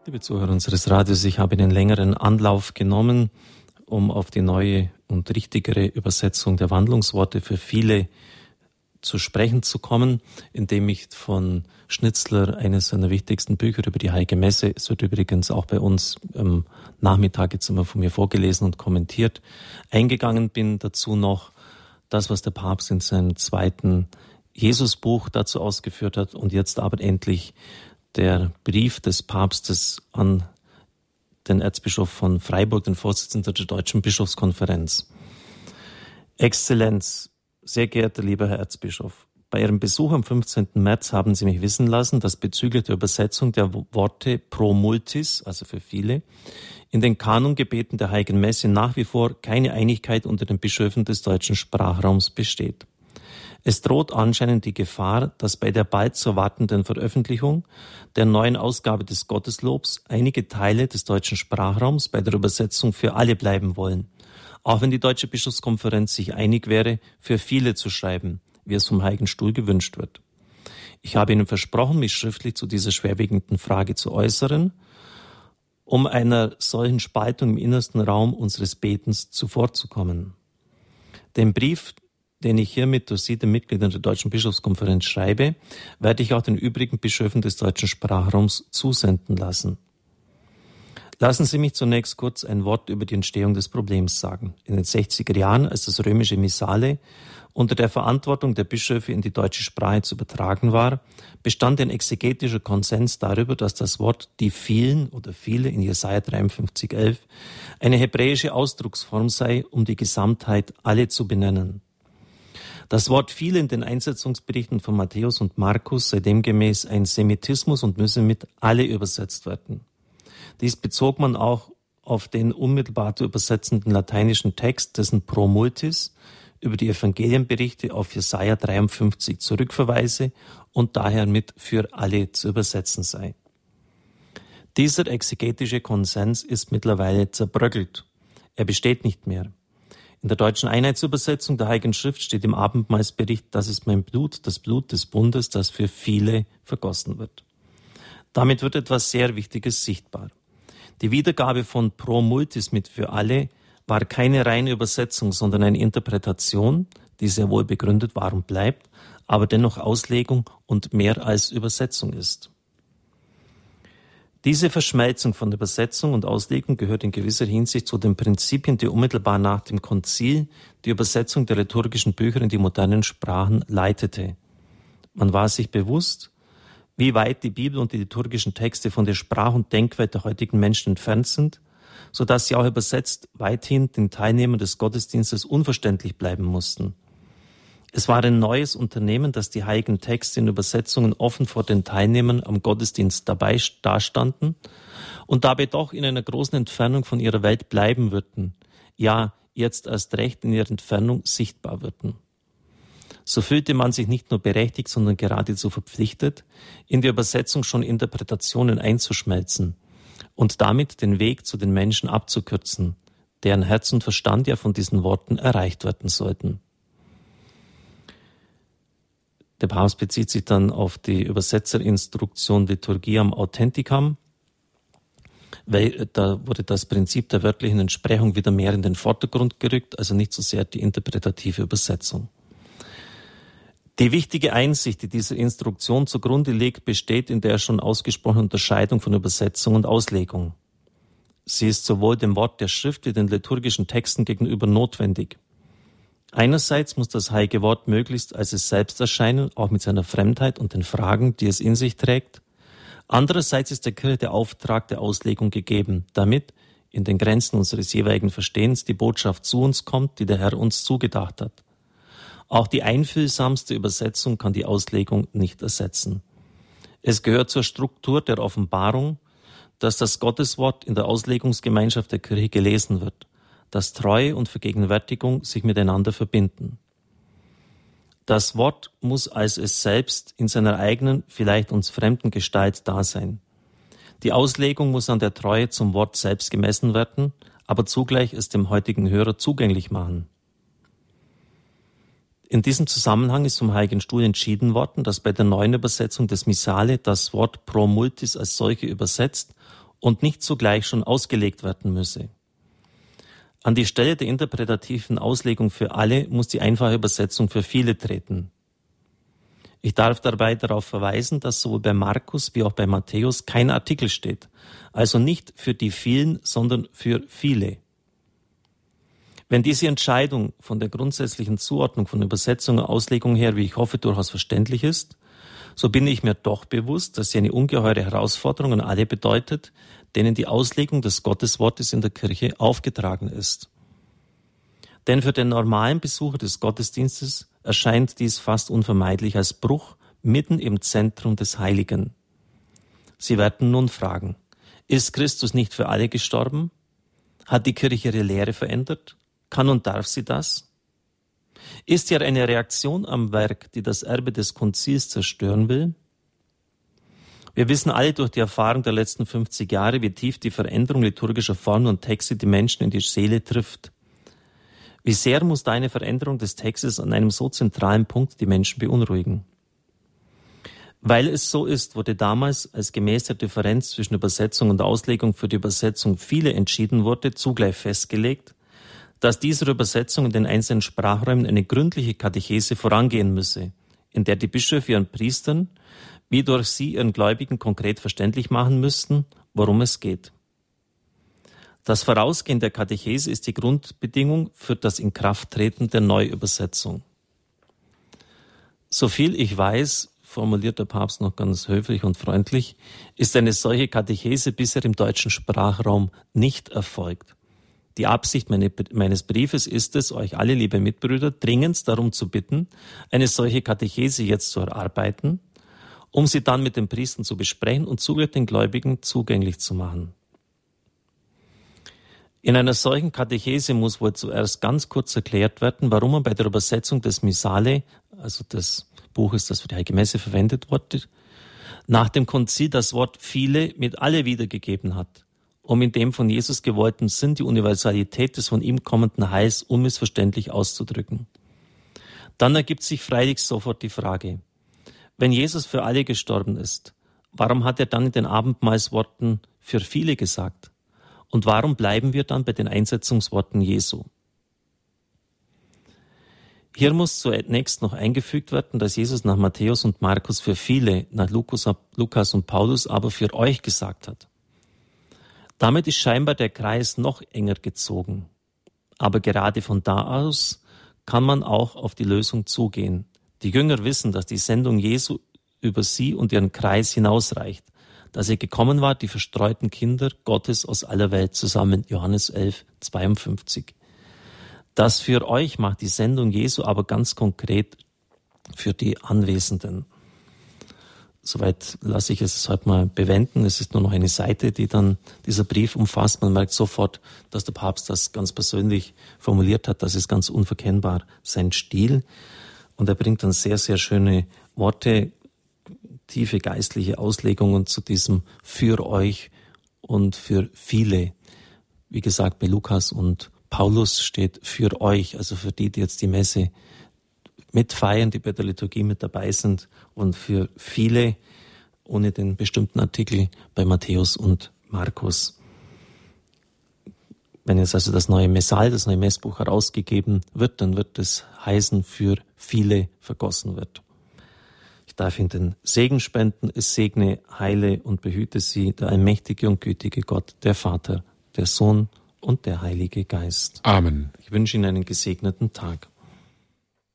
Liebe Zuhörer unseres Radios, ich habe einen längeren Anlauf genommen, um auf die neue und richtigere Übersetzung der Wandlungsworte für viele zu sprechen zu kommen, indem ich von Schnitzler eines seiner wichtigsten Bücher über die Heilige Messe, es wird übrigens auch bei uns am Nachmittag jetzt immer von mir vorgelesen und kommentiert, eingegangen bin. Dazu noch das, was der Papst in seinem zweiten Jesusbuch dazu ausgeführt hat und jetzt aber endlich der Brief des Papstes an den Erzbischof von Freiburg, den Vorsitzenden der Deutschen Bischofskonferenz. Exzellenz, sehr geehrter lieber Herr Erzbischof, bei Ihrem Besuch am 15. März haben Sie mich wissen lassen, dass bezüglich der Übersetzung der Worte pro multis, also für viele, in den Kanongebeten der Heiligen Messe nach wie vor keine Einigkeit unter den Bischöfen des deutschen Sprachraums besteht. Es droht anscheinend die Gefahr, dass bei der bald zu erwartenden Veröffentlichung der neuen Ausgabe des Gotteslobs einige Teile des deutschen Sprachraums bei der Übersetzung für alle bleiben wollen, auch wenn die Deutsche Bischofskonferenz sich einig wäre, für viele zu schreiben, wie es vom Heiligen Stuhl gewünscht wird. Ich habe Ihnen versprochen, mich schriftlich zu dieser schwerwiegenden Frage zu äußern, um einer solchen Spaltung im innersten Raum unseres Betens zuvorzukommen. Den Brief, den ich hiermit durch Sie, den Mitgliedern der Deutschen Bischofskonferenz, schreibe, werde ich auch den übrigen Bischöfen des deutschen Sprachraums zusenden lassen. Lassen Sie mich zunächst kurz ein Wort über die Entstehung des Problems sagen. In den 60er Jahren, als das römische Missale unter der Verantwortung der Bischöfe in die deutsche Sprache zu übertragen war, bestand ein exegetischer Konsens darüber, dass das Wort die vielen oder viele in Jesaja 53,11 eine hebräische Ausdrucksform sei, um die Gesamtheit alle zu benennen. Das Wort viele in den Einsetzungsberichten von Matthäus und Markus sei demgemäß ein Semitismus und müsse mit alle übersetzt werden. Dies bezog man auch auf den unmittelbar zu übersetzenden lateinischen Text, dessen Pro multis über die Evangelienberichte auf Jesaja 53 zurückverweise und daher mit für alle zu übersetzen sei. Dieser exegetische Konsens ist mittlerweile zerbröckelt. Er besteht nicht mehr. In der deutschen Einheitsübersetzung der Heiligen Schrift steht im Abendmahlsbericht, das ist mein Blut, das Blut des Bundes, das für viele vergossen wird. Damit wird etwas sehr Wichtiges sichtbar. Die Wiedergabe von pro multis mit für alle war keine reine Übersetzung, sondern eine Interpretation, die sehr wohl begründet war und bleibt, aber dennoch Auslegung und mehr als Übersetzung ist. Diese Verschmelzung von Übersetzung und Auslegung gehört in gewisser Hinsicht zu den Prinzipien, die unmittelbar nach dem Konzil die Übersetzung der liturgischen Bücher in die modernen Sprachen leitete. Man war sich bewusst, wie weit die Bibel und die liturgischen Texte von der Sprach- und Denkwelt der heutigen Menschen entfernt sind, sodass sie auch übersetzt weithin den Teilnehmern des Gottesdienstes unverständlich bleiben mussten. Es war ein neues Unternehmen, dass die heiligen Texte in Übersetzungen offen vor den Teilnehmern am Gottesdienst dabei dastanden und dabei doch in einer großen Entfernung von ihrer Welt bleiben würden, ja, jetzt erst recht in ihrer Entfernung sichtbar würden. So fühlte man sich nicht nur berechtigt, sondern geradezu verpflichtet, in die Übersetzung schon Interpretationen einzuschmelzen und damit den Weg zu den Menschen abzukürzen, deren Herz und Verstand ja von diesen Worten erreicht werden sollten. Der Papst bezieht sich dann auf die Übersetzerinstruktion Liturgiam Authenticam, weil da wurde das Prinzip der wörtlichen Entsprechung wieder mehr in den Vordergrund gerückt, also nicht so sehr die interpretative Übersetzung. Die wichtige Einsicht, die dieser Instruktion zugrunde liegt, besteht in der schon ausgesprochenen Unterscheidung von Übersetzung und Auslegung. Sie ist sowohl dem Wort der Schrift wie den liturgischen Texten gegenüber notwendig. Einerseits muss das heilige Wort möglichst als es selbst erscheinen, auch mit seiner Fremdheit und den Fragen, die es in sich trägt. Andererseits ist der Kirche der Auftrag der Auslegung gegeben, damit in den Grenzen unseres jeweiligen Verstehens die Botschaft zu uns kommt, die der Herr uns zugedacht hat. Auch die einfühlsamste Übersetzung kann die Auslegung nicht ersetzen. Es gehört zur Struktur der Offenbarung, dass das Gotteswort in der Auslegungsgemeinschaft der Kirche gelesen wird, dass Treue und Vergegenwärtigung sich miteinander verbinden. Das Wort muss als es selbst in seiner eigenen, vielleicht uns fremden Gestalt da sein. Die Auslegung muss an der Treue zum Wort selbst gemessen werden, aber zugleich es dem heutigen Hörer zugänglich machen. In diesem Zusammenhang ist vom Heiligen Stuhl entschieden worden, dass bei der neuen Übersetzung des Missale das Wort pro multis als solche übersetzt und nicht zugleich schon ausgelegt werden müsse. An die Stelle der interpretativen Auslegung für alle muss die einfache Übersetzung für viele treten. Ich darf dabei darauf verweisen, dass sowohl bei Markus wie auch bei Matthäus kein Artikel steht, also nicht für die vielen, sondern für viele. Wenn diese Entscheidung von der grundsätzlichen Zuordnung von Übersetzung und Auslegung her, wie ich hoffe, durchaus verständlich ist, so bin ich mir doch bewusst, dass sie eine ungeheure Herausforderung an alle bedeutet, denen die Auslegung des Gotteswortes in der Kirche aufgetragen ist. Denn für den normalen Besucher des Gottesdienstes erscheint dies fast unvermeidlich als Bruch mitten im Zentrum des Heiligen. Sie werden nun fragen, ist Christus nicht für alle gestorben? Hat die Kirche ihre Lehre verändert? Kann und darf sie das? Ist hier eine Reaktion am Werk, die das Erbe des Konzils zerstören will? Wir wissen alle durch die Erfahrung der letzten 50 Jahre, wie tief die Veränderung liturgischer Formen und Texte die Menschen in die Seele trifft. Wie sehr muss da eine Veränderung des Textes an einem so zentralen Punkt die Menschen beunruhigen? Weil es so ist, wurde damals, als gemäß der Differenz zwischen Übersetzung und Auslegung für die Übersetzung viele entschieden wurde, zugleich festgelegt, dass dieser Übersetzung in den einzelnen Sprachräumen eine gründliche Katechese vorangehen müsse, in der die Bischöfe ihren Priestern, wie durch sie ihren Gläubigen konkret verständlich machen müssten, worum es geht. Das Vorausgehen der Katechese ist die Grundbedingung für das Inkrafttreten der Neuübersetzung. Soviel ich weiß, formuliert der Papst noch ganz höflich und freundlich, ist eine solche Katechese bisher im deutschen Sprachraum nicht erfolgt. Die Absicht meines Briefes ist es, euch alle, liebe Mitbrüder, dringend darum zu bitten, eine solche Katechese jetzt zu erarbeiten, um sie dann mit den Priestern zu besprechen und zugleich den Gläubigen zugänglich zu machen. In einer solchen Katechese muss wohl zuerst ganz kurz erklärt werden, warum man bei der Übersetzung des Missale, also des Buches, das für die Heilige Messe verwendet wurde, nach dem Konzil das Wort viele mit alle wiedergegeben hat, um in dem von Jesus gewollten Sinn die Universalität des von ihm kommenden Heils unmissverständlich auszudrücken. Dann ergibt sich freilich sofort die Frage, wenn Jesus für alle gestorben ist, warum hat er dann in den Abendmahlsworten für viele gesagt? Und warum bleiben wir dann bei den Einsetzungsworten Jesu? Hier muss zunächst noch eingefügt werden, dass Jesus nach Matthäus und Markus für viele, nach Lukas und Paulus aber für euch gesagt hat. Damit ist scheinbar der Kreis noch enger gezogen. Aber gerade von da aus kann man auch auf die Lösung zugehen. Die Jünger wissen, dass die Sendung Jesu über sie und ihren Kreis hinausreicht, dass er gekommen war, die verstreuten Kinder Gottes aus aller Welt zusammen, Johannes 11, 52. Das für euch macht die Sendung Jesu aber ganz konkret für die Anwesenden. Soweit lasse ich es heute mal bewenden. Es ist nur noch eine Seite, die dann dieser Brief umfasst. Man merkt sofort, dass der Papst das ganz persönlich formuliert hat. Das ist ganz unverkennbar sein Stil. Und er bringt dann sehr, sehr schöne Worte, tiefe geistliche Auslegungen zu diesem für euch und für viele. Wie gesagt, bei Lukas und Paulus steht für euch, also für die jetzt die Messe mitfeiern, die bei der Liturgie mit dabei sind, und für viele ohne den bestimmten Artikel bei Matthäus und Markus. Wenn jetzt also das neue Messal, das neue Messbuch herausgegeben wird, dann wird es heißen, für viele vergossen wird. Ich darf Ihnen den Segen spenden, es segne, heile und behüte Sie, der allmächtige und gütige Gott, der Vater, der Sohn und der Heilige Geist. Amen. Ich wünsche Ihnen einen gesegneten Tag.